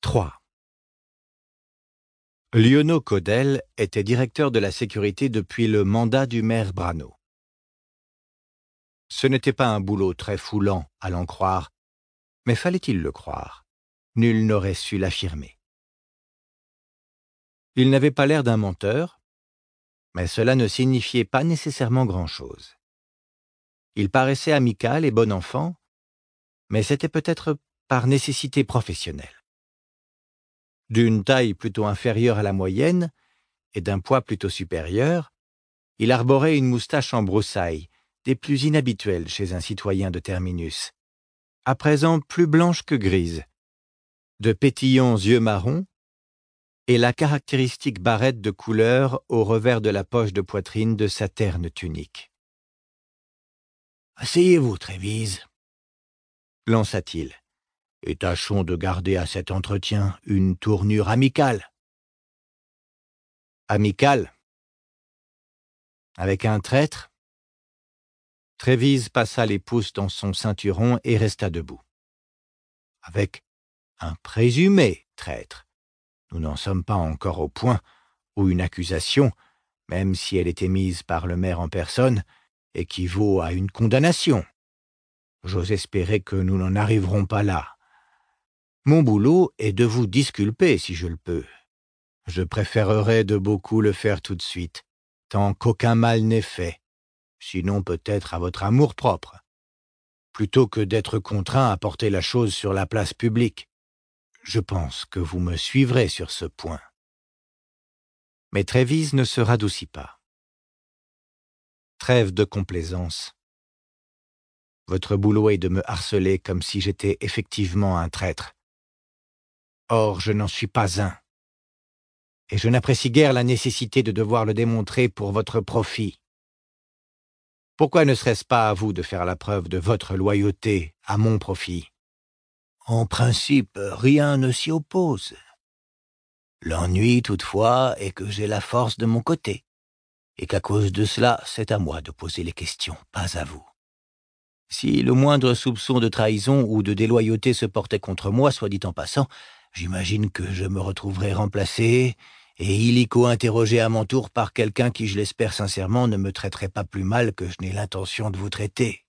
3. Lionneau Caudel était directeur de la sécurité depuis le mandat du maire Brano. Ce n'était pas un boulot très foulant, à l'en croire, mais fallait-il le croire? Nul n'aurait su l'affirmer. Il n'avait pas l'air d'un menteur, mais cela ne signifiait pas nécessairement grand-chose. Il paraissait amical et bon enfant, mais c'était peut-être par nécessité professionnelle. D'une taille plutôt inférieure à la moyenne et d'un poids plutôt supérieur, il arborait une moustache en broussailles, des plus inhabituelles chez un citoyen de Terminus, à présent plus blanche que grise, de pétillants yeux marrons et la caractéristique barrette de couleur au revers de la poche de poitrine de sa terne tunique. « Asseyez-vous, Trévise, » lança-t-il, « et tâchons de garder à cet entretien une tournure amicale. » Amicale? Avec un traître? Trévise passa les pouces dans son ceinturon et resta debout. Avec un présumé traître. Nous n'en sommes pas encore au point où une accusation, même si elle était mise par le maire en personne, équivaut à une condamnation. J'ose espérer que nous n'en arriverons pas là. Mon boulot est de vous disculper si je le peux. Je préférerais de beaucoup le faire tout de suite, tant qu'aucun mal n'est fait, sinon peut-être à votre amour-propre, plutôt que d'être contraint à porter la chose sur la place publique. Je pense que vous me suivrez sur ce point. Mais Trévise ne se radoucit pas. Trêve de complaisance. Votre boulot est de me harceler comme si j'étais effectivement un traître. Or, je n'en suis pas un. Et je n'apprécie guère la nécessité de devoir le démontrer pour votre profit. Pourquoi ne serait-ce pas à vous de faire la preuve de votre loyauté à mon profit? En principe, rien ne s'y oppose. L'ennui, toutefois, est que j'ai la force de mon côté, et qu'à cause de cela, c'est à moi de poser les questions, pas à vous. Si le moindre soupçon de trahison ou de déloyauté se portait contre moi, soit dit en passant, j'imagine que je me retrouverais remplacé et illico interrogé à mon tour par quelqu'un qui, je l'espère sincèrement, ne me traiterait pas plus mal que je n'ai l'intention de vous traiter.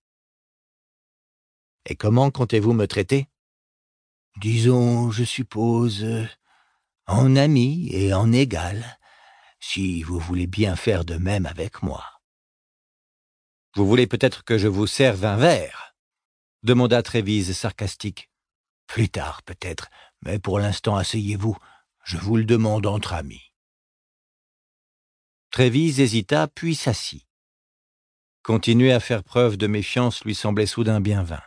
Et comment comptez-vous me traiter? Disons, je suppose, en ami et en égal, si vous voulez bien faire de même avec moi. Vous voulez peut-être que je vous serve un verre? Demanda Trévise sarcastique. Plus tard, peut-être, mais pour l'instant, asseyez-vous. Je vous le demande entre amis. Trévise hésita, puis s'assit. Continuer à faire preuve de méfiance lui semblait soudain bien vain.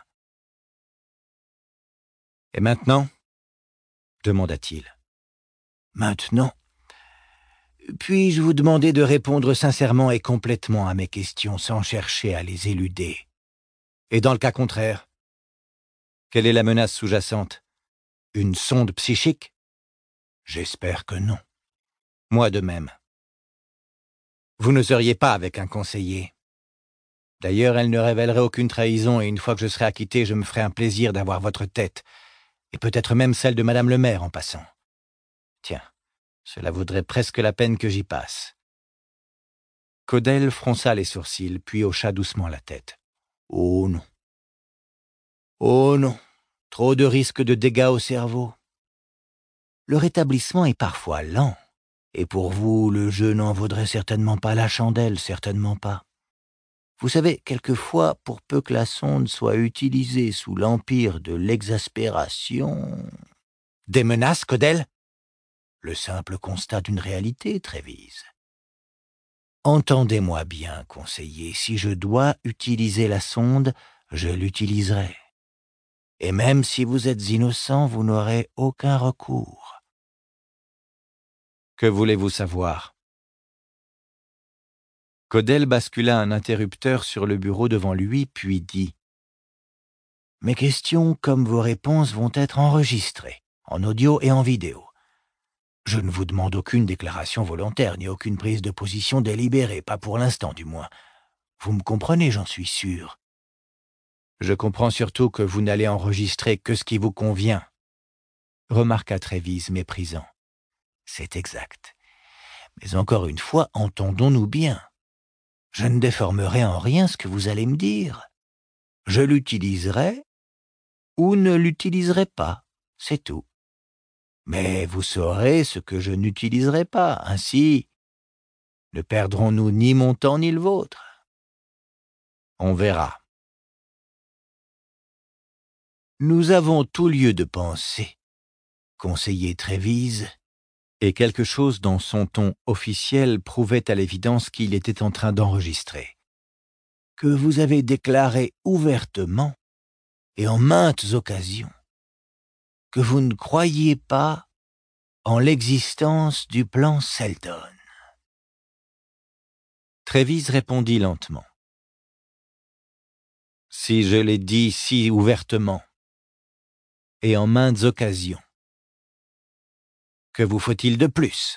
« Et maintenant » demanda-t-il. « Maintenant, puis-je vous demander de répondre sincèrement et complètement à mes questions sans chercher à les éluder? Et dans le cas contraire, quelle est la menace sous-jacente? Une sonde psychique? J'espère que non. Moi de même. Vous n'oseriez pas avec un conseiller. D'ailleurs, elle ne révélerait aucune trahison et une fois que je serai acquitté, je me ferai un plaisir d'avoir votre tête, et peut-être même celle de Madame le maire en passant. Tiens, cela vaudrait presque la peine que j'y passe. Caudel fronça les sourcils, puis hocha doucement la tête. Oh non. Oh non, trop de risques de dégâts au cerveau. Le rétablissement est parfois lent, et pour vous, le jeu n'en vaudrait certainement pas la chandelle, certainement pas. Vous savez, quelquefois, pour peu que la sonde soit utilisée sous l'empire de l'exaspération... Des menaces, Caudel? Le simple constat d'une réalité, Trévise. Entendez-moi bien, conseiller, si je dois utiliser la sonde, je l'utiliserai. Et même si vous êtes innocent, vous n'aurez aucun recours. Que voulez-vous savoir? Caudel bascula un interrupteur sur le bureau devant lui, puis dit « Mes questions comme vos réponses vont être enregistrées, en audio et en vidéo. Je ne vous demande aucune déclaration volontaire, ni aucune prise de position délibérée, pas pour l'instant du moins. Vous me comprenez, j'en suis sûr. Je comprends surtout que vous n'allez enregistrer que ce qui vous convient. remarqua Trévise méprisant. C'est exact. Mais encore une fois, entendons-nous bien. Je ne déformerai en rien ce que vous allez me dire. Je l'utiliserai ou ne l'utiliserai pas, c'est tout. Mais vous saurez ce que je n'utiliserai pas, ainsi ne perdrons-nous ni mon temps ni le vôtre. On verra. Nous avons tout lieu de penser, conseiller Trévise, et quelque chose dans son ton officiel prouvait à l'évidence qu'il était en train d'enregistrer, que vous avez déclaré ouvertement et en maintes occasions que vous ne croyiez pas en l'existence du plan Seldon. Trévise répondit lentement. Si je l'ai dit si ouvertement et en maintes occasions, que vous faut-il de plus?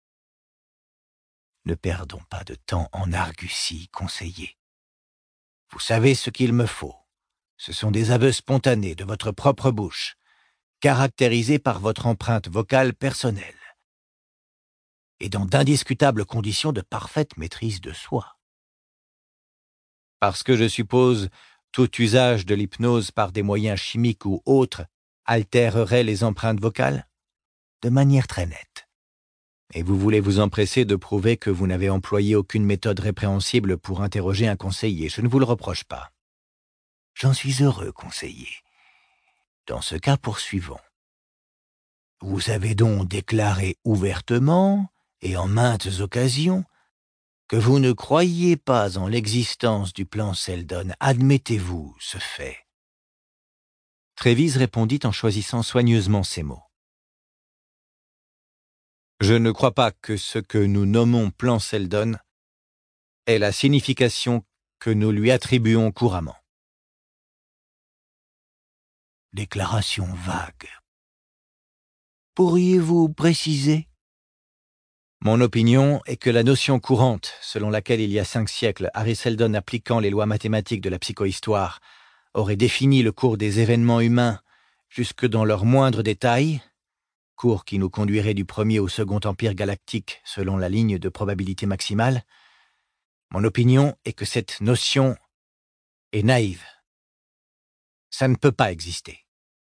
Ne perdons pas de temps en arguties, conseiller. Vous savez ce qu'il me faut. Ce sont des aveux spontanés de votre propre bouche, caractérisés par votre empreinte vocale personnelle, et dans d'indiscutables conditions de parfaite maîtrise de soi. Parce que je suppose tout usage de l'hypnose par des moyens chimiques ou autres altérerait les empreintes vocales? De manière très nette. Et vous voulez vous empresser de prouver que vous n'avez employé aucune méthode répréhensible pour interroger un conseiller. Je ne vous le reproche pas. J'en suis heureux, conseiller. Dans ce cas, poursuivons. Vous avez donc déclaré ouvertement, et en maintes occasions, que vous ne croyiez pas en l'existence du plan Seldon. Admettez-vous ce fait? Trévise répondit en choisissant soigneusement ses mots. Je ne crois pas que ce que nous nommons plan Seldon ait la signification que nous lui attribuons couramment. Déclaration vague. Pourriez-vous préciser? Mon opinion est que la notion courante, selon laquelle il y a 5 siècles, Harry Seldon appliquant les lois mathématiques de la psychohistoire, aurait défini le cours des événements humains jusque dans leurs moindres détails, cours qui nous conduirait du premier au second empire galactique selon la ligne de probabilité maximale, mon opinion est que cette notion est naïve. Ça ne peut pas exister.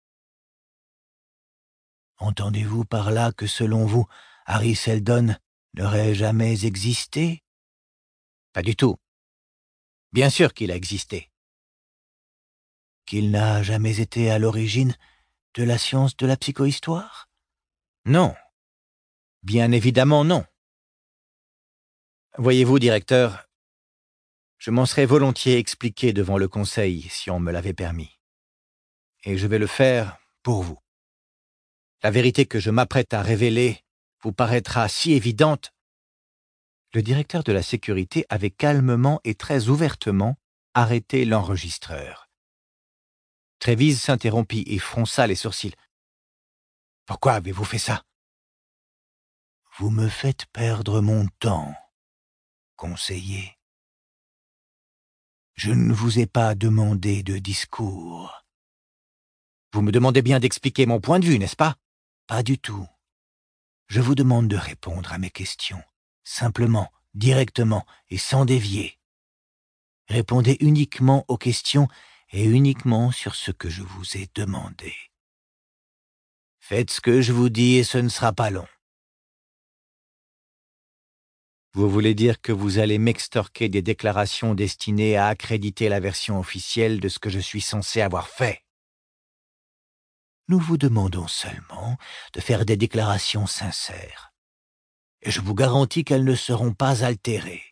Entendez-vous par là que, selon vous, Harry Seldon n'aurait jamais existé? Pas du tout. Bien sûr qu'il a existé. Qu'il n'a jamais été à l'origine de la science de la psychohistoire? Non. Bien évidemment non. Voyez-vous, directeur, je m'en serais volontiers expliqué devant le conseil si on me l'avait permis. Et je vais le faire pour vous. La vérité que je m'apprête à révéler vous paraîtra si évidente. Le directeur de la sécurité avait calmement et très ouvertement arrêté l'enregistreur. Trévise s'interrompit et fronça les sourcils. « Pourquoi avez-vous fait ça? »« Vous me faites perdre mon temps, conseiller. Je ne vous ai pas demandé de discours. Vous me demandez bien d'expliquer mon point de vue, n'est-ce pas? Pas du tout. Je vous demande de répondre à mes questions, simplement, directement et sans dévier. Répondez uniquement aux questions et uniquement sur ce que je vous ai demandé. Faites ce que je vous dis et ce ne sera pas long. Vous voulez dire que vous allez m'extorquer des déclarations destinées à accréditer la version officielle de ce que je suis censé avoir fait? Nous vous demandons seulement de faire des déclarations sincères. Et je vous garantis qu'elles ne seront pas altérées.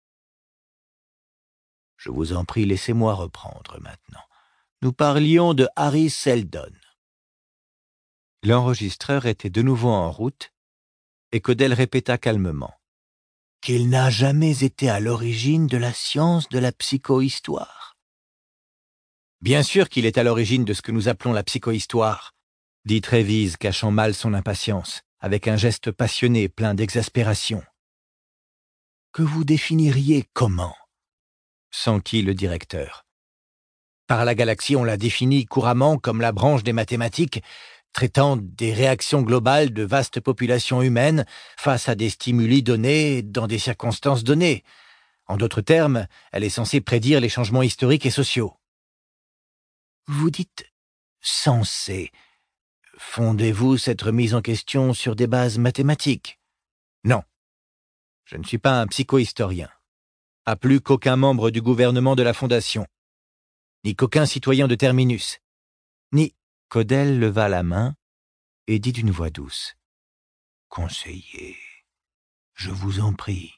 Je vous en prie, laissez-moi reprendre maintenant. Nous parlions de Harry Seldon. L'enregistreur était de nouveau en route, et Caudel répéta calmement qu'il n'a jamais été à l'origine de la science de la psychohistoire. Bien sûr qu'il est à l'origine de ce que nous appelons la psychohistoire, dit Trévise, cachant mal son impatience, avec un geste passionné plein d'exaspération. Que vous définiriez comment? S'enquit le directeur. Par la galaxie, on la définit couramment comme la branche des mathématiques traitant des réactions globales de vastes populations humaines face à des stimuli donnés dans des circonstances données. En d'autres termes, elle est censée prédire les changements historiques et sociaux. Vous dites « censé ». Fondez-vous cette remise en question sur des bases mathématiques? Non. Je ne suis pas un psychohistorien. Pas plus qu'aucun membre du gouvernement de la Fondation. Ni qu'aucun citoyen de Terminus. Ni... Caudel leva la main et dit d'une voix douce. Conseiller, je vous en prie.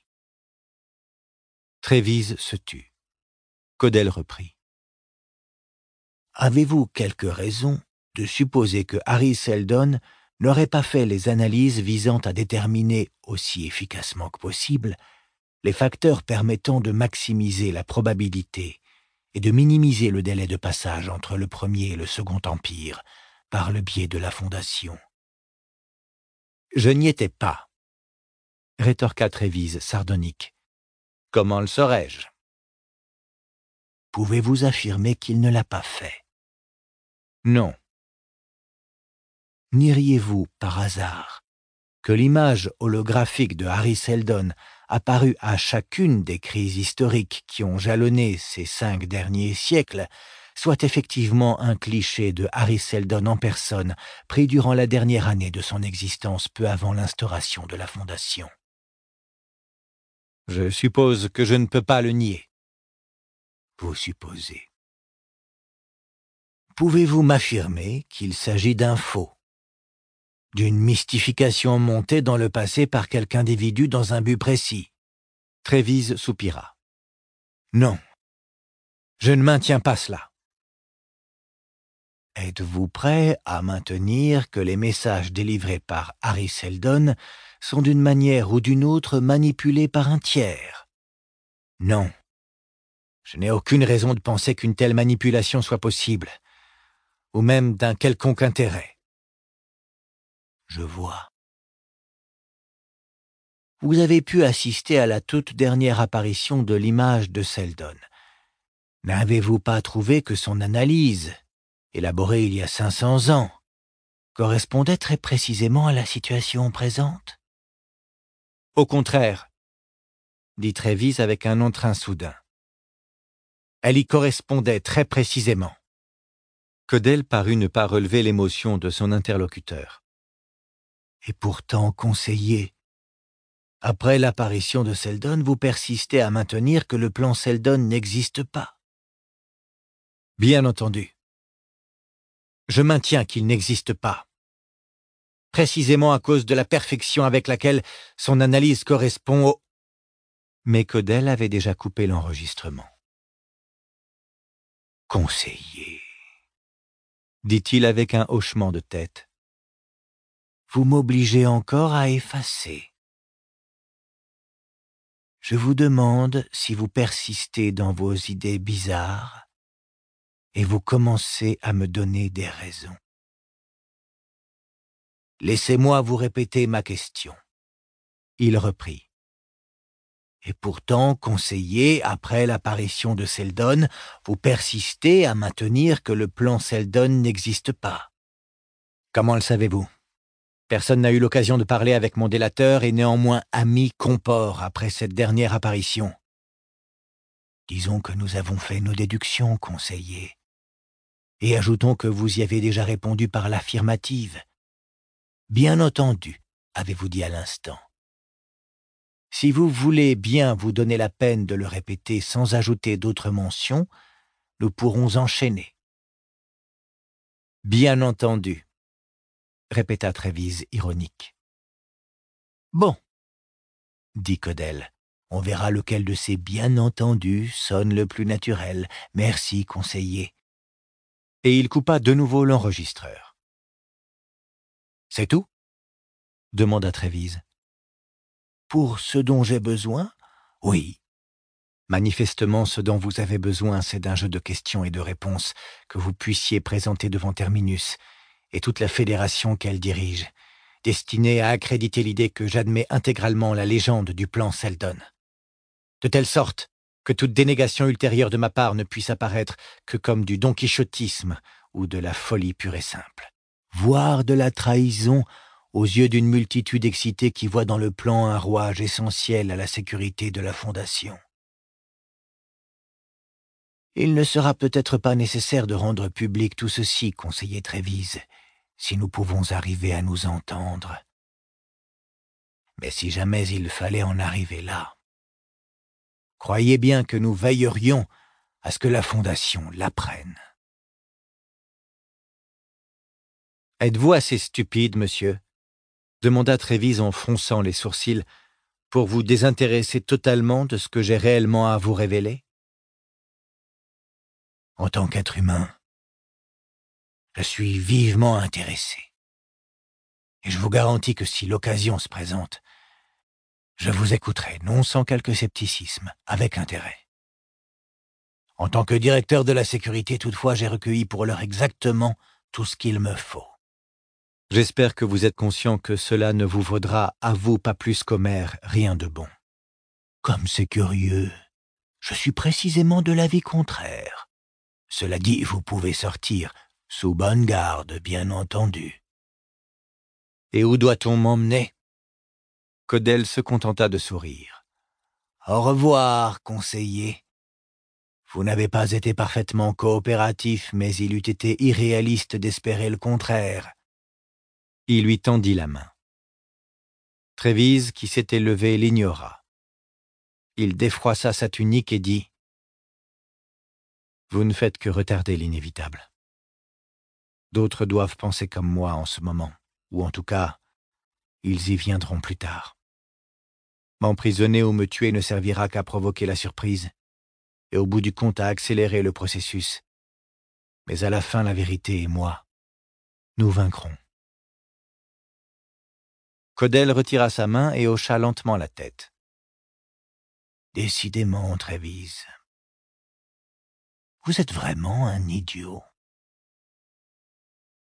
Trévise se tut. Caudel reprit. Avez-vous quelque raison de supposer que Harry Seldon n'aurait pas fait les analyses visant à déterminer, aussi efficacement que possible, les facteurs permettant de maximiser la probabilité et de minimiser le délai de passage entre le premier et le second empire par le biais de la Fondation? Je n'y étais pas, rétorqua Trévise sardonique. Comment le saurais-je? Pouvez-vous affirmer qu'il ne l'a pas fait? Non. N'iriez-vous, par hasard, que l'image holographique de Harry Seldon apparue à chacune des crises historiques qui ont jalonné ces 5 derniers siècles soit effectivement un cliché de Harry Seldon en personne, pris durant la dernière année de son existence peu avant l'instauration de la Fondation? Je suppose que je ne peux pas le nier. Vous supposez. Pouvez-vous m'affirmer qu'il s'agit d'un faux? D'une mystification montée dans le passé par quelque individu dans un but précis? Trévise soupira. Non, je ne maintiens pas cela. Êtes-vous prêt à maintenir que les messages délivrés par Harry Seldon sont d'une manière ou d'une autre manipulés par un tiers? Non. Je n'ai aucune raison de penser qu'une telle manipulation soit possible, ou même d'un quelconque intérêt. Je vois. Vous avez pu assister à la toute dernière apparition de l'image de Seldon. N'avez-vous pas trouvé que son analyse, élaborée il y a 500 ans, correspondait très précisément à la situation présente? Au contraire, dit Trévise avec un entrain soudain. Elle y correspondait très précisément. Caudel parut ne pas relever l'émotion de son interlocuteur. Et pourtant, conseiller, après l'apparition de Seldon, vous persistez à maintenir que le plan Seldon n'existe pas. Bien entendu. Je maintiens qu'il n'existe pas. Précisément à cause de la perfection avec laquelle son analyse correspond au... Mais Caudel avait déjà coupé l'enregistrement. Conseiller, dit-il avec un hochement de tête. Vous m'obligez encore à effacer. Je vous demande si vous persistez dans vos idées bizarres et vous commencez à me donner des raisons. Laissez-moi vous répéter ma question. Il reprit. Et pourtant, conseiller, après l'apparition de Seldon, vous persistez à maintenir que le plan Seldon n'existe pas. Comment le savez-vous? Personne n'a eu l'occasion de parler avec mon délateur et néanmoins ami comport après cette dernière apparition. Disons que nous avons fait nos déductions, conseiller. Et ajoutons que vous y avez déjà répondu par l'affirmative. Bien entendu, avez-vous dit à l'instant. Si vous voulez bien vous donner la peine de le répéter sans ajouter d'autres mentions, nous pourrons enchaîner. Bien entendu, répéta Trévise ironique. Bon, dit Caudel, on verra lequel de ces bien entendus sonne le plus naturel. Merci, conseiller. Et il coupa de nouveau l'enregistreur. C'est tout? Demanda Trévise. Pour ce dont j'ai besoin? Oui. Manifestement, ce dont vous avez besoin, c'est d'un jeu de questions et de réponses que vous puissiez présenter devant Terminus et toute la fédération qu'elle dirige, destinée à accréditer l'idée que j'admets intégralement la légende du plan Seldon. De telle sorte que toute dénégation ultérieure de ma part ne puisse apparaître que comme du donquichotisme ou de la folie pure et simple. Voir de la trahison aux yeux d'une multitude excitée qui voit dans le plan un rouage essentiel à la sécurité de la Fondation. Il ne sera peut-être pas nécessaire de rendre public tout ceci, conseiller Trévise, si nous pouvons arriver à nous entendre. Mais si jamais il fallait en arriver là, croyez bien que nous veillerions à ce que la Fondation l'apprenne. « Êtes-vous assez stupide, monsieur ?» demanda Trévise en fronçant les sourcils, « pour vous désintéresser totalement de ce que j'ai réellement à vous révéler ? En tant qu'être humain, je suis vivement intéressé. Et je vous garantis que si l'occasion se présente, je vous écouterai, non sans quelque scepticisme, avec intérêt. En tant que directeur de la sécurité, toutefois, j'ai recueilli pour l'heure exactement tout ce qu'il me faut. J'espère que vous êtes conscient que cela ne vous vaudra, à vous pas plus qu'au maire, rien de bon. Comme c'est curieux, je suis précisément de l'avis contraire. Cela dit, vous pouvez sortir, sous bonne garde, bien entendu. Et où doit-on m'emmener ? Caudel se contenta de sourire. Au revoir, conseiller. Vous n'avez pas été parfaitement coopératif, mais il eût été irréaliste d'espérer le contraire. Il lui tendit la main. Trévise, qui s'était levé, l'ignora. Il défroissa sa tunique et dit « Vous ne faites que retarder l'inévitable. D'autres doivent penser comme moi en ce moment, ou en tout cas, ils y viendront plus tard. M'emprisonner ou me tuer ne servira qu'à provoquer la surprise, et au bout du compte à accélérer le processus. Mais à la fin, la vérité et moi, nous vaincrons. » Caudel retira sa main et hocha lentement la tête. « Décidément, Trévise, vous êtes vraiment un idiot. »